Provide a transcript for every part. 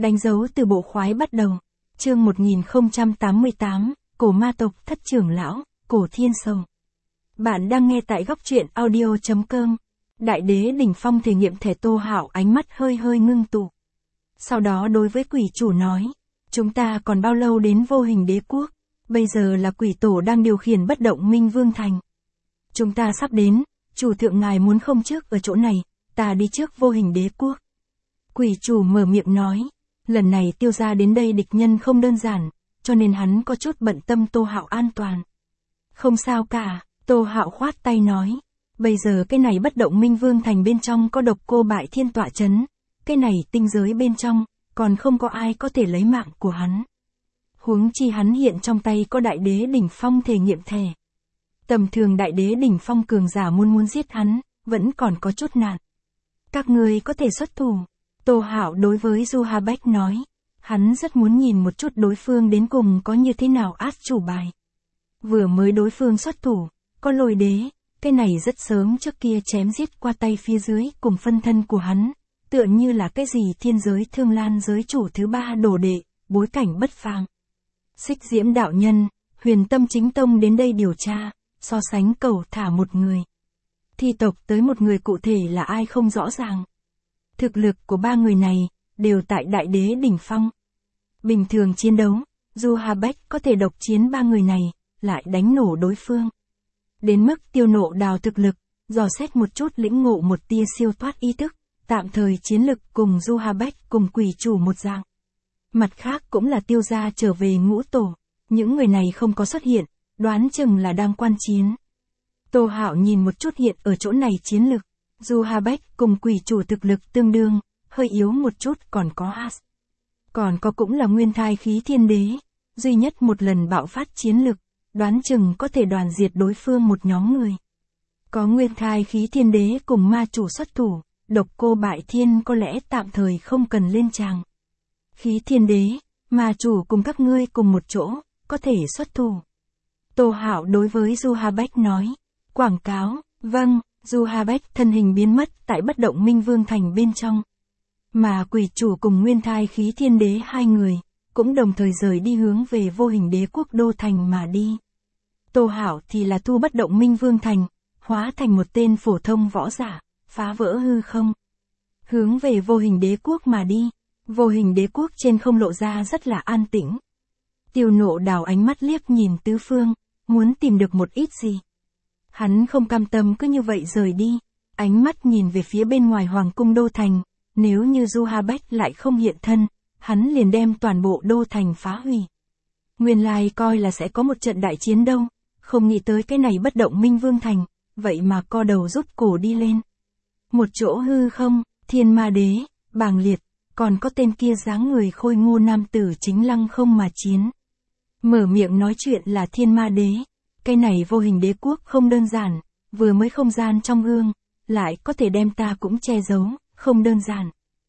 Đánh dấu từ bộ khoái bắt đầu. Chương 1088, Cổ ma tộc Thất trưởng lão, Cổ Thiên Sầu. Bạn đang nghe tại góc truyện audio.com. Đại đế đỉnh phong thể nghiệm thể Tô Hạo ánh mắt hơi hơi ngưng tụ. Sau đó đối với quỷ chủ nói, chúng ta còn bao lâu đến vô hình đế quốc, bây giờ là quỷ tổ đang điều khiển bất động Minh Vương Thành. Chúng ta sắp đến, chủ thượng ngài muốn không trước ở chỗ này, ta đi trước vô hình đế quốc. Quỷ chủ mở miệng nói, lần này Tiêu gia đến đây địch nhân không đơn giản, cho nên hắn có chút bận tâm Tô Hạo an toàn. Không sao cả, Tô Hạo khoát tay nói, bây giờ cái này bất động Minh Vương Thành bên trong có độc cô bại thiên tọa chấn, cái này tinh giới bên trong, còn không có ai có thể lấy mạng của hắn. Huống chi hắn hiện trong tay có đại đế đỉnh phong thể nghiệm thể. Tầm thường đại đế đỉnh phong cường giả muốn giết hắn, vẫn còn có chút nạn. Các người có thể xuất thủ. Tô Hạo đối với Du Ha Bách nói, hắn rất muốn nhìn một chút đối phương đến cùng có như thế nào át chủ bài. Vừa mới đối phương xuất thủ, có lôi đế, cái này rất sớm trước kia chém giết qua tay phía dưới cùng phân thân của hắn, tựa như là cái gì thiên giới Thương Lan giới chủ thứ ba đồ đệ, bối cảnh bất phàm. Xích Diễm đạo nhân, Huyền Tâm chính tông đến đây điều tra, so sánh cầu thả một người. Thi tộc tới một người cụ thể là ai không rõ ràng. Thực lực của ba người này, đều tại đại đế đỉnh phong. Bình thường chiến đấu, Du Ha Bách có thể độc chiến ba người này, lại đánh nổ đối phương. Đến mức Tiêu Nộ Đào thực lực, dò xét một chút lĩnh ngộ một tia siêu thoát ý thức, tạm thời chiến lực cùng Du Ha Bách cùng quỷ chủ một dạng. Mặt khác cũng là Tiêu gia trở về ngũ tổ, những người này không có xuất hiện, đoán chừng là đang quan chiến. Tô Hạo nhìn một chút hiện ở chỗ này chiến lực, Du Ha Bách cùng quỷ chủ thực lực tương đương, hơi yếu một chút còn có As. Còn có cũng là nguyên thai khí thiên đế, duy nhất một lần bạo phát chiến lực, đoán chừng có thể đoàn diệt đối phương một nhóm người. Có nguyên thai khí thiên đế cùng ma chủ xuất thủ, độc cô bại thiên có lẽ tạm thời không cần lên tràng. Khí thiên đế, ma chủ cùng các ngươi cùng một chỗ, có thể xuất thủ. Tô Hạo đối với Du Ha Bách nói, quảng cáo, vâng. Du Ha Bách thân hình biến mất tại bất động Minh Vương Thành bên trong. Mà quỷ chủ cùng nguyên thai khí thiên đế hai người, cũng đồng thời rời đi hướng về vô hình đế quốc đô thành mà đi. Tô Hạo thì là thu bất động Minh Vương Thành, hóa thành một tên phổ thông võ giả, phá vỡ hư không. Hướng về vô hình đế quốc mà đi, vô hình đế quốc trên không lộ ra rất là an tĩnh. Tiêu Nộ Đào ánh mắt liếc nhìn tứ phương, muốn tìm được một ít gì. Hắn không cam tâm cứ như vậy rời đi, ánh mắt nhìn về phía bên ngoài hoàng cung đô thành, nếu như Du Ha Bách lại không hiện thân, hắn liền đem toàn bộ đô thành phá hủy. Nguyên lai coi là sẽ có một trận đại chiến đâu, không nghĩ tới cái này bất động Minh Vương Thành, vậy mà co đầu rút cổ đi lên. Một chỗ hư không, Thiên Ma Đế, Bàng Liệt, còn có tên kia dáng người khôi ngô nam tử chính lăng không mà chiến. Mở miệng nói chuyện là Thiên Ma Đế. Cái này vô hình đế quốc không đơn giản, vừa mới không gian trong gương, lại có thể đem ta cũng che giấu, không đơn giản.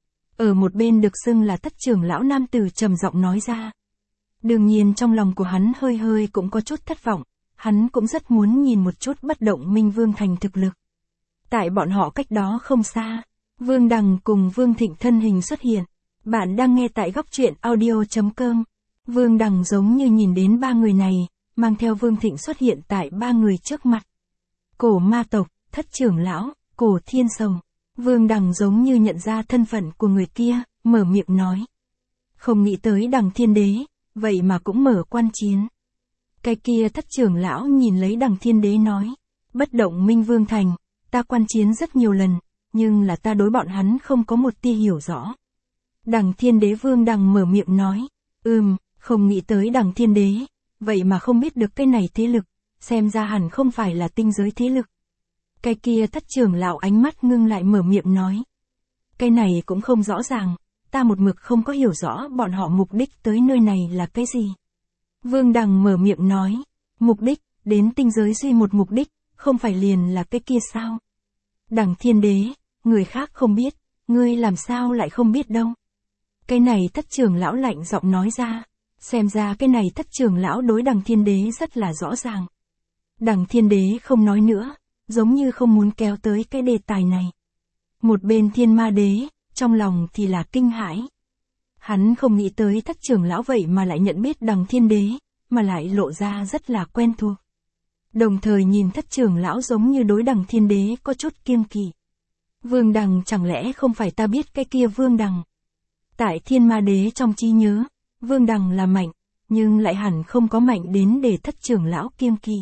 Ở một bên được xưng là Thất trưởng lão nam tử trầm giọng nói ra. Đương nhiên trong lòng của hắn hơi hơi cũng có chút thất vọng, hắn cũng rất muốn nhìn một chút bất động Minh Vương Thành thực lực. Tại bọn họ cách đó không xa, Vương Đằng cùng Vương Thịnh thân hình xuất hiện. Bạn đang nghe tại góc truyện audio.com. Vương Đằng giống như nhìn đến ba người này, mang theo Vương Thịnh xuất hiện tại ba người trước mặt. Cổ ma tộc, Thất trưởng lão, Cổ Thiên Sầu. Vương Đằng giống như nhận ra thân phận của người kia, mở miệng nói. Không nghĩ tới Đằng Thiên Đế, vậy mà cũng mở quan chiến. Cái kia Thất trưởng lão nhìn lấy Đằng Thiên Đế nói. Bất động Minh Vương Thành, ta quan chiến rất nhiều lần, nhưng là ta đối bọn hắn không có một tia hiểu rõ. Đằng Thiên Đế Vương Đằng mở miệng nói. Không nghĩ tới Đằng Thiên Đế. Vậy mà không biết được cái này thế lực, xem ra hẳn không phải là tinh giới thế lực. Cái kia Thất trưởng lão ánh mắt ngưng lại mở miệng nói. Cái này cũng không rõ ràng, ta một mực không có hiểu rõ bọn họ mục đích tới nơi này là cái gì. Vương Đằng mở miệng nói, mục đích, đến tinh giới duy một mục đích, không phải liền là cái kia sao? Đằng Thiên Đế, người khác không biết, ngươi làm sao lại không biết đâu. Cái này Thất trưởng lão lạnh giọng nói ra. Xem ra cái này Thất trưởng lão đối Đằng Thiên Đế rất là rõ ràng. Đằng Thiên Đế không nói nữa, giống như không muốn kéo tới cái đề tài này. Một bên Thiên Ma Đế, trong lòng thì là kinh hãi. Hắn không nghĩ tới Thất trưởng lão vậy mà lại nhận biết Đằng Thiên Đế, mà lại lộ ra rất là quen thuộc. Đồng thời nhìn Thất trưởng lão giống như đối Đằng Thiên Đế có chút kiêng kỵ. Vương Đằng chẳng lẽ không phải ta biết cái kia Vương Đằng? Tại Thiên Ma Đế trong trí nhớ, Vương Đằng là mạnh, nhưng lại hẳn không có mạnh đến để Thất trưởng lão kiêng kỵ.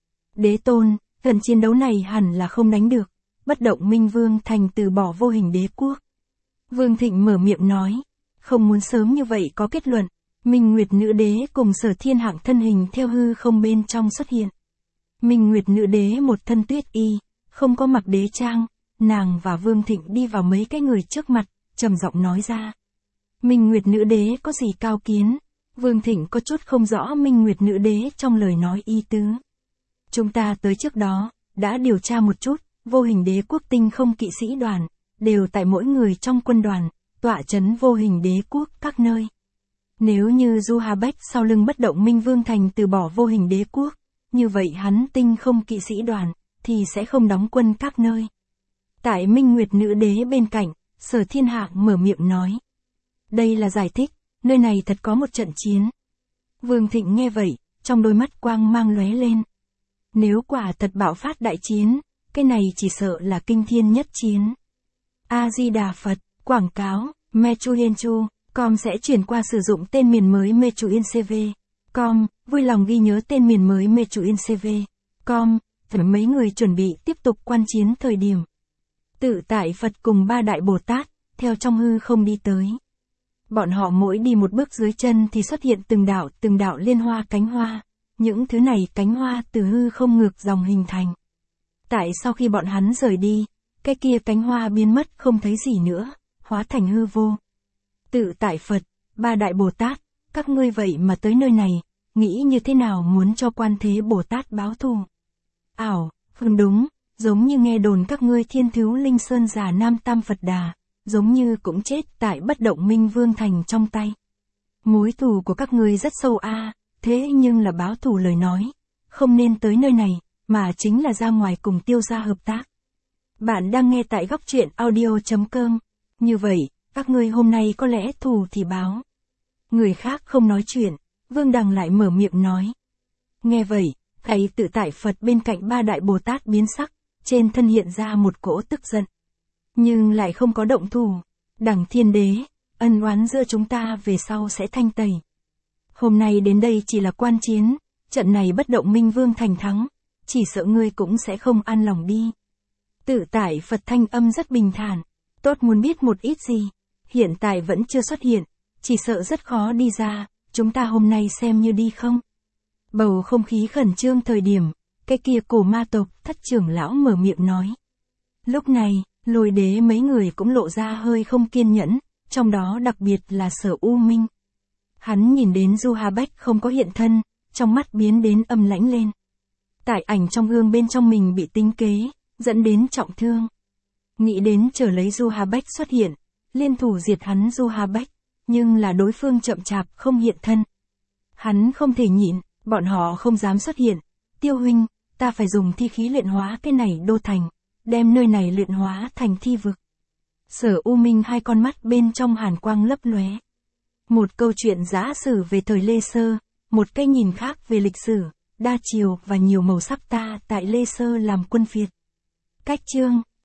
Đế tôn, lần chiến đấu này hẳn là không đánh được, bất động Minh Vương Thành từ bỏ vô hình đế quốc. Vương Thịnh mở miệng nói, không muốn sớm như vậy có kết luận, Minh Nguyệt Nữ Đế cùng Sở Thiên Hạng thân hình theo hư không bên trong xuất hiện. Minh Nguyệt Nữ Đế một thân tuyết y, không có mặc đế trang, nàng và Vương Thịnh đi vào mấy cái người trước mặt, trầm giọng nói ra. Minh Nguyệt Nữ Đế có gì cao kiến? Vương Thịnh có chút không rõ Minh Nguyệt Nữ Đế trong lời nói ý tứ. Chúng ta tới trước đó, đã điều tra một chút, vô hình đế quốc tinh không kỵ sĩ đoàn, đều tại mỗi người trong quân đoàn, tọa chấn vô hình đế quốc các nơi. Nếu như Du Hà Bách sau lưng bất động Minh Vương Thành từ bỏ vô hình đế quốc, như vậy hắn tinh không kỵ sĩ đoàn, thì sẽ không đóng quân các nơi. Tại Minh Nguyệt Nữ Đế bên cạnh, Sở Thiên Hạng mở miệng nói. Đây là giải thích, nơi này thật có một trận chiến. Vương Thịnh nghe vậy, trong đôi mắt quang mang lóe lên. Nếu quả thật bạo phát đại chiến, cái này chỉ sợ là kinh thiên nhất chiến. A-di-đà Phật, quảng cáo, Mechuyenchu.com sẽ chuyển qua sử dụng tên miền mới Mechuyencv.com, vui lòng ghi nhớ tên miền mới Mechuyencv.com, mấy người chuẩn bị tiếp tục quan chiến thời điểm. Tự tại Phật cùng ba đại Bồ Tát, theo trong hư không đi tới. Bọn họ mỗi đi một bước dưới chân thì xuất hiện từng đạo liên hoa cánh hoa, những thứ này cánh hoa từ hư không ngược dòng hình thành. Tại sau khi bọn hắn rời đi, cái kia cánh hoa biến mất không thấy gì nữa, hóa thành hư vô. Tự tại Phật, ba đại Bồ Tát, các ngươi vậy mà tới nơi này, nghĩ như thế nào muốn cho Quan Thế Bồ Tát báo thù? Đúng, giống như nghe đồn các ngươi Thiên Thứu Linh Sơn Già Nam Tam Phật Đà, giống như cũng chết tại bất động Minh Vương Thành trong tay. Mối thù của các ngươi rất sâu thế nhưng là báo thù lời nói, không nên tới nơi này, mà chính là ra ngoài cùng Tiêu gia hợp tác. Bạn đang nghe tại góc truyện audio.com, như vậy, các ngươi hôm nay có lẽ thù thì báo. Người khác không nói chuyện, Vương Đằng lại mở miệng nói. Nghe vậy, thầy tự tại Phật bên cạnh ba đại Bồ Tát biến sắc, trên thân hiện ra một cỗ tức giận. Nhưng lại không có động thủ. Đằng Thiên Đế, ân oán giữa chúng ta về sau sẽ thanh tẩy. Hôm nay đến đây chỉ là quan chiến, trận này bất động Minh Vương Thành thắng, chỉ sợ ngươi cũng sẽ không an lòng đi. Tự tại Phật thanh âm rất bình thản, tốt muốn biết một ít gì, hiện tại vẫn chưa xuất hiện, chỉ sợ rất khó đi ra, chúng ta hôm nay xem như đi không. Bầu không khí khẩn trương thời điểm, cái kia cổ ma tộc Thất trưởng lão mở miệng nói. Lúc này, Lôi Đế mấy người cũng lộ ra hơi không kiên nhẫn, trong đó đặc biệt là Sở U Minh. Hắn nhìn đến Du Hà Bách không có hiện thân, trong mắt biến đến âm lãnh lên. Tại ảnh trong gương bên trong mình bị tính kế, dẫn đến trọng thương. Nghĩ đến chờ lấy Du Hà Bách xuất hiện, liên thủ diệt hắn Du Hà Bách, nhưng là đối phương chậm chạp không hiện thân. Hắn không thể nhịn, bọn họ không dám xuất hiện. Tiêu huynh, ta phải dùng thi khí luyện hóa cái này đô thành, đem nơi này luyện hóa thành thi vực. Sở U Minh hai con mắt bên trong hàn quang lấp lóe. Một câu chuyện giả sử về thời Lê Sơ, một cái nhìn khác về lịch sử, đa chiều và nhiều màu sắc ta tại Lê Sơ làm quân phiệt. Cách chương